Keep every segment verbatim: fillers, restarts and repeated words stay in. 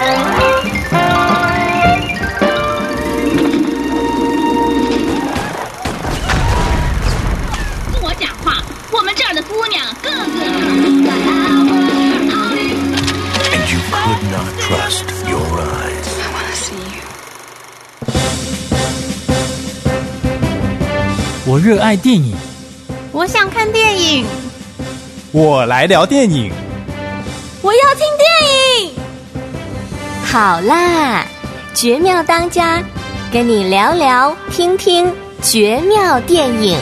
我讲话，我们这儿的姑娘个个。 And you could not trust your eyes. I want to see you. 我热爱电影， 我想看电影， 我来聊电影， 我要听电影。 好啦，绝妙当家，跟你聊聊听听绝妙电影。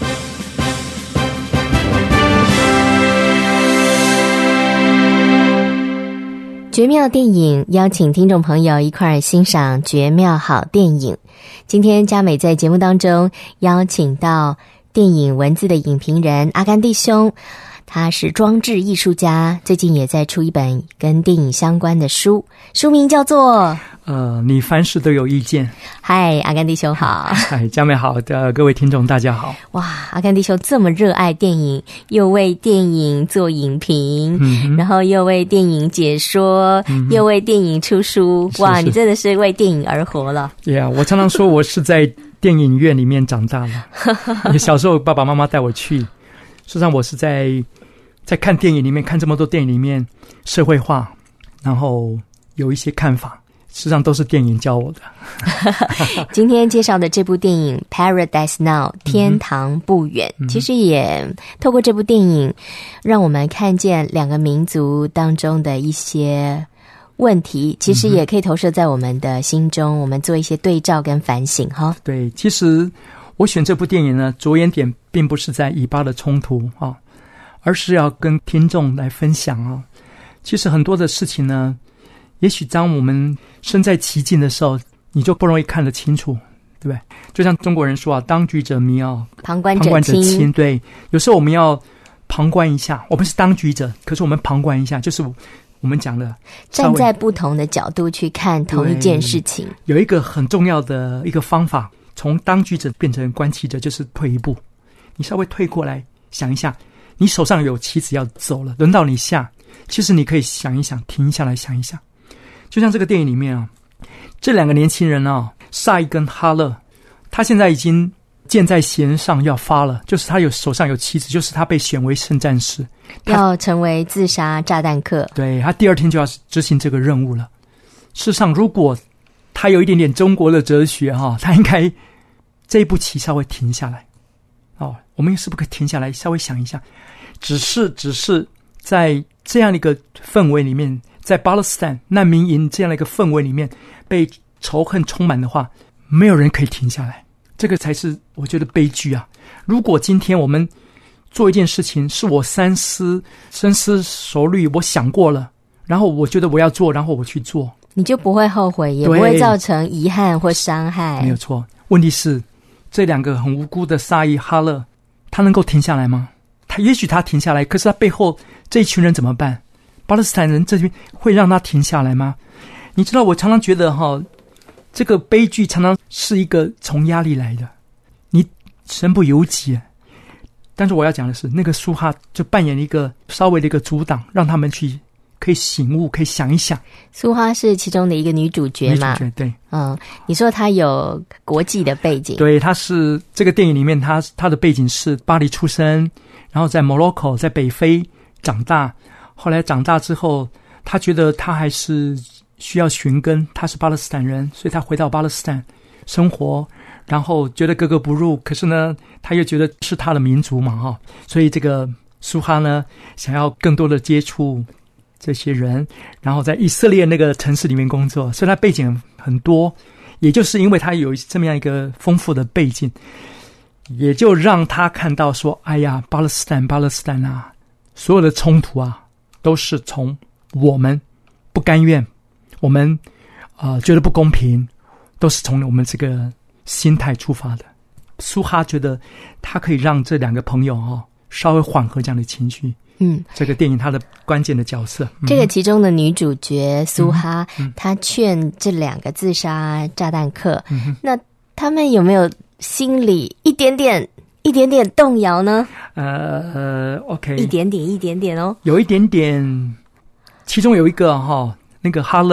绝妙电影邀请听众朋友一块儿欣赏绝妙好电影。今天嘉美在节目当中邀请到电影文字的影评人阿甘弟兄，他是装置艺术家，最近也在出一本跟电影相关的书，书名叫做呃，你凡事都有意见。 嗨，阿甘弟兄好。 嗨，嘉美好，呃，各位听众大家好。 哇，阿甘弟兄这么热爱电影，又为电影做影评，嗯、然后又为电影解说，嗯、又为电影出书。哇，是是你真的是为电影而活了。 对啊，我常常说我是在电影院里面长大的。小时候爸爸妈妈带我去，事实上我是在在看电影里面，看这么多电影里面社会化，然后有一些看法。实际上都是电影教我的。 今天介绍的这部电影 Paradise Now 天堂不远、嗯、其实也透过这部电影让我们看见两个民族当中的一些问题，其实也可以投射在我们的心中，我们做一些对照跟反省哈。 对，其实我选这部电影呢，着眼点并不是在以巴的冲突啊，而是要跟听众来分享啊。其实很多的事情呢，也许当我们身在其境的时候，你就不容易看得清楚，对不对？就像中国人说啊，当局者迷啊， 旁观者清。 旁观者清，对。有时候我们要旁观一下，我们是当局者，可是我们旁观一下，就是我们讲的站在不同的角度去看同一件事情。 有一个很重要的一个方法，从当局者变成观棋者，就是退一步，你稍微退过来想一下，你手上有棋子要走了，轮到你下，其实你可以想一想，停下来想一想。就像这个电影里面啊，这两个年轻人啊，萨伊跟哈勒，他现在已经箭在弦上要发了，就是他有手上有棋子，就是他被选为圣战士， 要成为自杀炸弹客。 对，他第二天就要执行这个任务了。事实上，如果他有一点点中国的哲学哈、啊，他应该这一步棋稍微停下来。哦，我们是不是可以停下来稍微想一下？只是，只是在这样的一个氛围里面。在巴勒斯坦难民营这样的一个氛围里面，被仇恨充满的话，没有人可以停下来，这个才是我觉得悲剧啊！如果今天我们做一件事情，是我三思深思熟虑，我想过了，然后我觉得我要做，然后我去做， 你就不会后悔，也不会造成遗憾或伤害。 没有错。问题是，这两个很无辜的萨伊哈勒，他能够停下来吗？他也许他停下来，可是他背后这一群人怎么办？巴勒斯坦人这边会让他停下来吗？你知道，我常常觉得哈，这个悲剧常常是一个从压力来的，你身不由己。但是我要讲的是，那个苏哈就扮演一个稍微的一个阻挡，让他们去可以醒悟，可以想一想。苏哈是其中的一个女主角嘛？ 女主角，对。 嗯，你说她有国际的背景？ 对，她是这个电影里面，她她的背景是巴黎出生，然后在 Morocco 在北非长大。后来长大之后，他觉得他还是需要寻根，他是巴勒斯坦人，所以他回到巴勒斯坦生活，然后觉得格格不入，可是呢他又觉得是他的民族嘛哈，所以这个苏哈呢想要更多的接触这些人，然后在以色列那个城市里面工作，所以他背景很多，也就是因为他有这么样一个丰富的背景，也就让他看到说，哎呀，巴勒斯坦巴勒斯坦啊，所有的冲突啊都是从我们不甘愿，我们呃觉得不公平，都是从我们这个心态出发的。苏哈觉得他可以让这两个朋友哦稍微缓和这样的情绪。嗯，这个电影它的关键的角色， 嗯、这个其中的女主角苏哈，嗯嗯、她劝这两个自杀炸弹客，嗯、那他们有没有心里一点点？一点点动摇呢？ 呃呃 ，OK， 一点点，一点点哦， 有一点点。其中有一个哈、哦，那个哈勒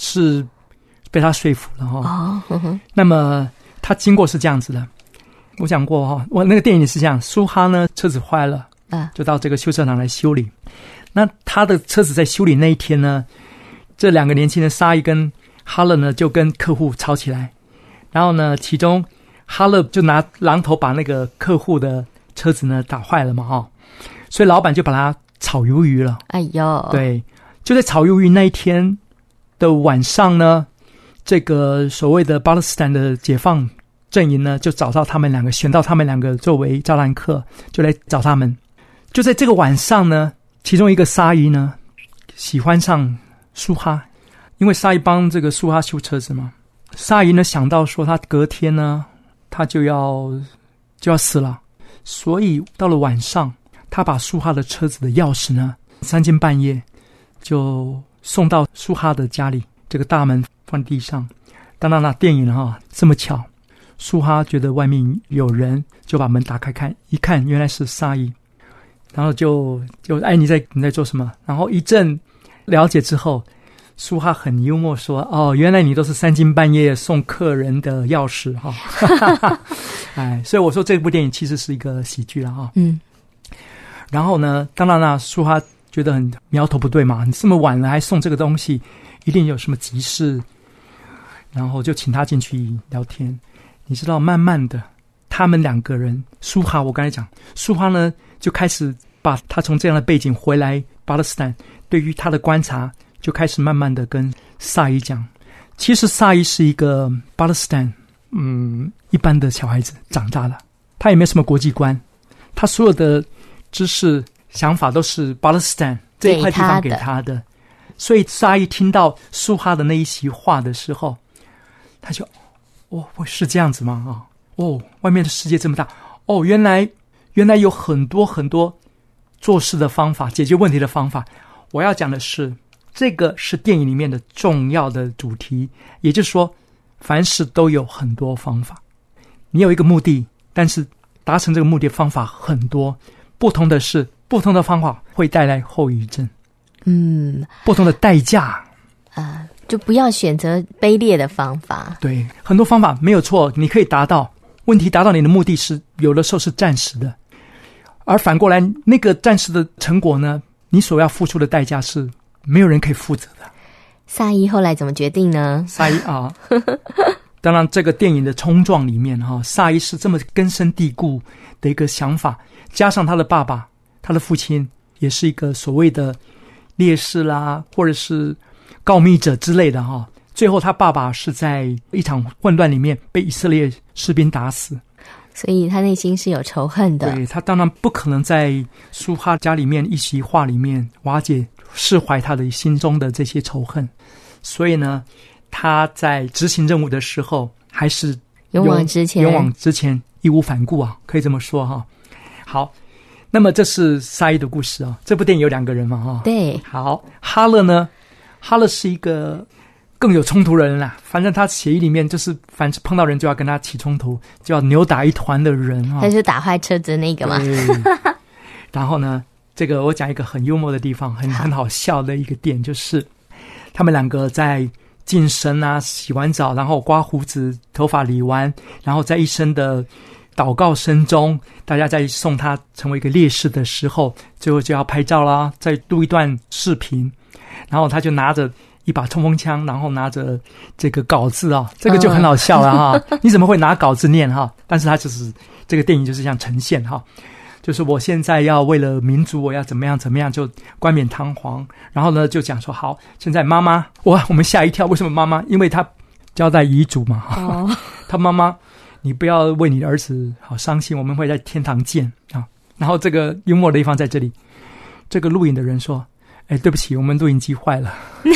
是被他说服了哈、 哦呵呵。 那么他经过是这样子的，我讲过哈，我那个电影里是这样，苏哈呢车子坏了， 啊， 就到这个修车厂来修理。那他的车子在修理那一天呢，这两个年轻人沙伊跟哈勒呢就跟客户吵起来，然后呢，其中哈勒就拿榔头把那个客户的车子呢打坏了嘛哈，所以老板就把他炒鱿鱼了。 哎呦， 对，就在炒鱿鱼那一天的晚上呢，这个所谓的巴勒斯坦的解放阵营呢，就找到他们两个，选到他们两个作为招揽客，就来找他们。就在这个晚上呢，其中一个沙伊呢喜欢上苏哈，因为沙伊帮这个苏哈修车子嘛。沙伊呢想到说他隔天呢他就要就要死了，所以到了晚上，他把苏哈的车子的钥匙呢三更半夜就送到苏哈的家里，这个大门放地上。当然了，电影哈这么巧，苏哈觉得外面有人，就把门打开看，一看原来是沙伊，然后就就哎你在你在做什么？然后一阵了解之后，苏哈很幽默说：“哦，原来你都是三更半夜送客人的钥匙哈。哦”哎，所以我说这部电影其实是一个喜剧了哈、哦。 嗯。 然后呢，当然啦，苏哈觉得很苗头不对嘛，你这么晚了还送这个东西，一定有什么急事。然后就请他进去聊天。你知道，慢慢的，他们两个人，苏哈，我刚才讲，苏哈呢就开始把他从这样的背景回来巴勒斯坦，对于他的观察，就开始慢慢的跟萨伊讲。其实萨伊是一个巴勒斯坦，嗯，一般的小孩子长大了，他也没什么国际观，他所有的知识想法都是巴勒斯坦这一块地方给他的。所以萨伊听到苏哈的那一席话的时候，他就哦，是这样子吗？啊，哦，外面的世界这么大，哦，原来原来有很多很多做事的方法，解决问题的方法。我要讲的是，这个是电影里面的重要的主题，也就是说，凡事都有很多方法。你有一个目的，但是达成这个目的的方法很多，不同的是，不同的方法会带来后遗症， 嗯， 不同的代价。 啊，就不要选择卑劣的方法。 对，很多方法没有错，你可以达到问题，达到你的目的是有的时候是暂时的，而反过来那个暂时的成果呢，你所要付出的代价是没有人可以负责的。 萨伊后来怎么决定呢？ 萨伊啊，当然这个电影的冲撞里面哈、啊，萨伊是这么根深蒂固的一个想法，加上他的爸爸，他的父亲也是一个所谓的烈士啦，或者是告密者之类的哈，最后他爸爸是在一场混乱里面被以色列士兵打死， 所以他内心是有仇恨的。 对，他当然不可能在苏哈家里面一席话里面瓦解释怀他的心中的这些仇恨，所以呢，他在执行任务的时候还是勇往直前， 勇往直前，义无反顾啊，可以这么说哈。好。那么这是沙伊的故事啊，这部电影有两个人嘛哈。 对。 好，哈勒呢？哈勒是一个更有冲突的人啦，反正他协议里面就是凡是碰到人就要跟他起冲突，就要扭打一团的人啊。 他是打坏车子那个嘛。 然后呢，这个我讲一个很幽默的地方，很很好笑的一个点，就是他们两个在净身啊，洗完澡，然后刮胡子，头发理完，然后在一身的祷告声中，大家在送他成为一个烈士的时候，最后就要拍照啦，再录一段视频，然后他就拿着一把冲锋枪，然后拿着这个稿子啊，这个就很好笑了哈、嗯。你怎么会拿稿子念哈？但是他就是这个电影就是这样呈现哈，就是我现在要为了民族，我要怎么样怎么样，就冠冕堂皇。然后呢，就讲说好，现在妈妈，哇，我们吓一跳，为什么妈妈？因为他交代遗嘱嘛，哦、他妈妈。你不要为你的儿子好伤心，我们会在天堂见啊！然后这个幽默的地方在这里，这个录影的人说：“哎，对不起，我们录影机坏了，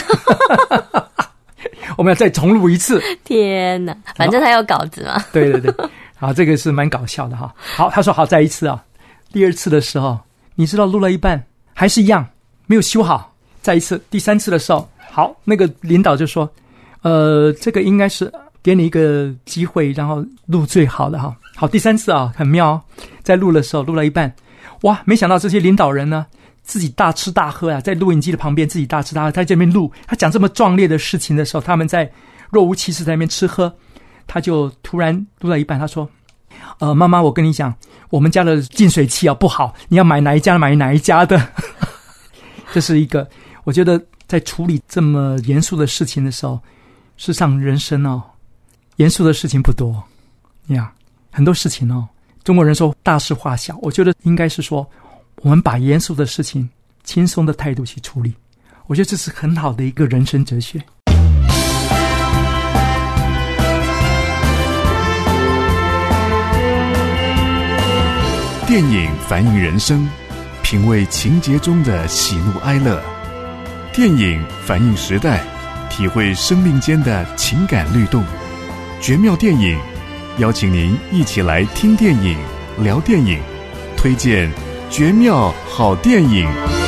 我们要再重录一次。” 天哪，反正他有稿子嘛。 对对对，好，这个是蛮搞笑的哈。好，他说好，再一次啊。第二次的时候，你知道录了一半还是一样没有修好，再一次，第三次的时候，好，那个领导就说：“呃，这个应该是。”给你一个机会，然后录最好的哈。好，第三次啊，很妙哦，在录的时候录了一半，哇，没想到这些领导人呢， 自己大吃大喝啊，在录影机的旁边自己大吃大喝，他在这边录，他讲这么壮烈的事情的时候，他们在若无其事在那边吃喝，他就突然录到一半，他说呃，妈妈，我跟你讲，我们家的净水器啊不好，你要买哪一家买哪一家的。这是一个，我觉得在处理这么严肃的事情的时候，事实上人生哦，严肃的事情不多呀，很多事情哦，中国人说大事化小，我觉得应该是说，我们把严肃的事情轻松的态度去处理，我觉得这是很好的一个人生哲学。 电影反映人生，品味情节中的喜怒哀乐；电影反映时代，体会生命间的情感律动。绝妙电影，邀请您一起来听电影、聊电影，推荐绝妙好电影。